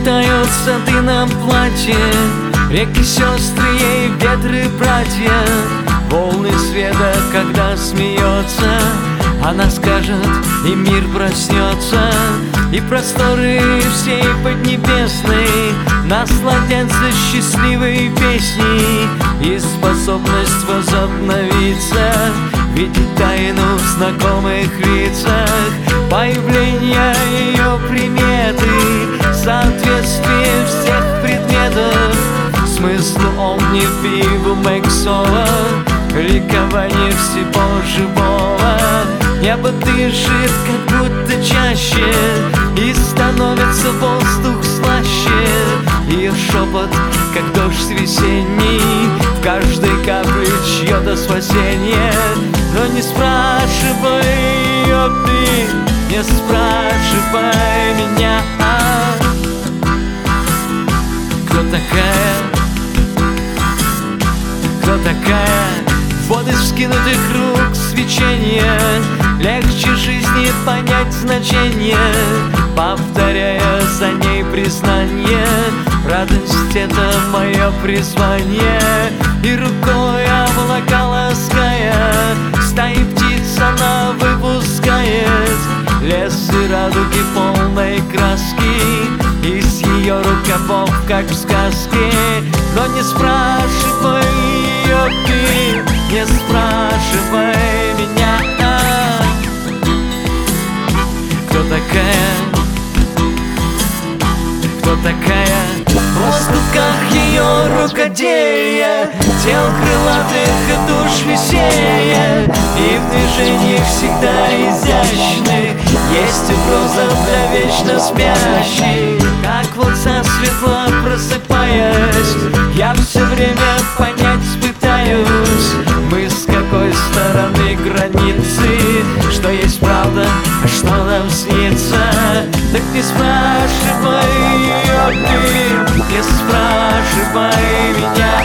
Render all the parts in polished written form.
Тают сады на платье, реки, сестры, ей ветры, братья. Волны света, когда смеется, она скажет, и мир проснется. И просторы всей Поднебесной насладятся счастливой песней. И способность возобновиться, видеть тайну в знакомых лицах. Появление ее приметы, соответствие всех предметов, смыслу омни пиву Мексова, ликование всего живого. Небо дышит, как будто чаще, и становится воздух слаще. Ее шепот, как дождь весенний, в каждой капле чье-то спасение. Но не спрашивай ее ты, не спрашивай меня. Кто такая? Кто такая? Воды вскинутых рук свечение, легче жизни понять значение, повторяя за ней признание. Радость — это мое призвание. И рукой облака лаская, стаи птиц она выпускает. Лес и радуги полной краски, из ее рукавов, как в сказке. Но не спрашивай ее ты, не спрашивай меня. Кто такая? Кто такая? В лоскутках ее рукоделия, тел крылатых и душ веселья, и в движениях всегда изящных есть угроза для вечно спящих. Как вот засветло просыпаясь, я все время понять пытаюсь, мы с какой стороны границы, что есть правда, а что нам снится. Так не спрашивай ее ты, не спрашивай меня.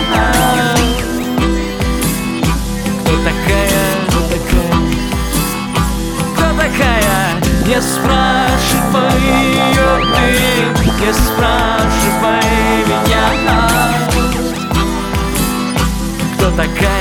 Кто такая? Кто такая? Кто такая? Не спрашивай ее ты, не спрашивай меня. Кто такая?